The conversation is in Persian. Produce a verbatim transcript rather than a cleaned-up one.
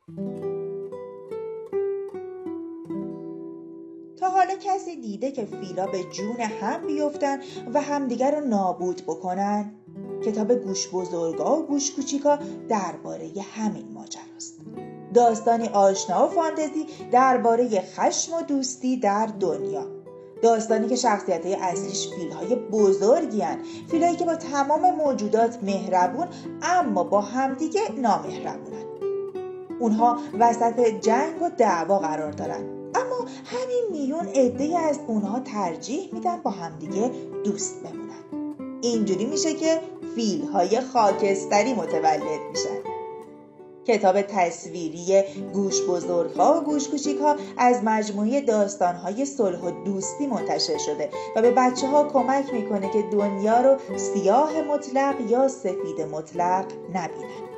تا حالا کسی دیده که فیلا به جون هم بیفتن و همدیگر رو نابود بکنن؟ کتاب گوش بزرگا و گوش کوچیکا درباره همین ماجراست. داستانی آشنا و فانتزی درباره خشم و دوستی در دنیا. داستانی که شخصیت‌های اصلیش فیل‌های بزرگی هن. فیل‌هایی که با تمام موجودات مهربون اما با همدیگه نامهربونن. اونها وسط جنگ و دعوا قرار دارن، اما همین میلیون عده از اونها ترجیح میدن با همدیگه دوست بمونن. اینجوری میشه که فیل‌های خاکستری متولد میشن. کتاب تصویری گوش بزرگ‌ها و گوش کوچیک‌ها از مجموعه داستان‌های صلح و دوستی منتشر شده و به بچه‌ها کمک میکنه که دنیا رو سیاه مطلق یا سفید مطلق نبینن.